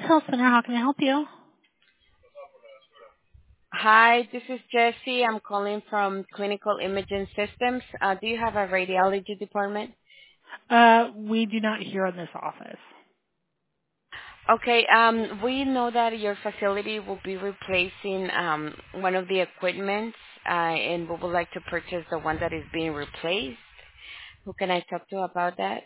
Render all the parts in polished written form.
Health Center. How can I help you? Hi, this is Jessie. I'm calling from Clinical Imaging Systems. Do you have a radiology department? We do not here in this office. Okay, we know that your facility will be replacing one of the equipments, and we would like to purchase the one that is being replaced. Who can I talk to about that?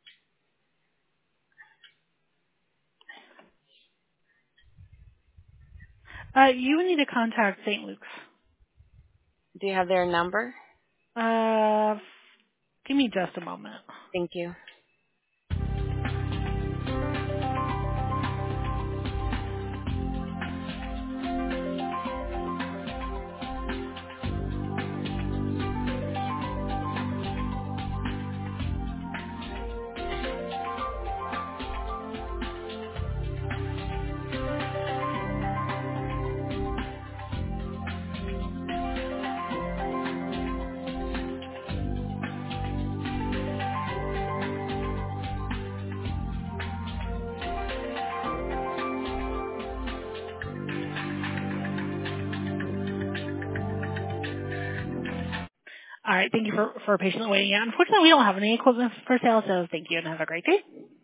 You would need to contact St. Luke's. Do you have their number? Uh, give me just a moment. Thank you. All right. Thank you for patiently waiting. Yeah, unfortunately, we don't have any equipment for sale, so thank you and have a great day.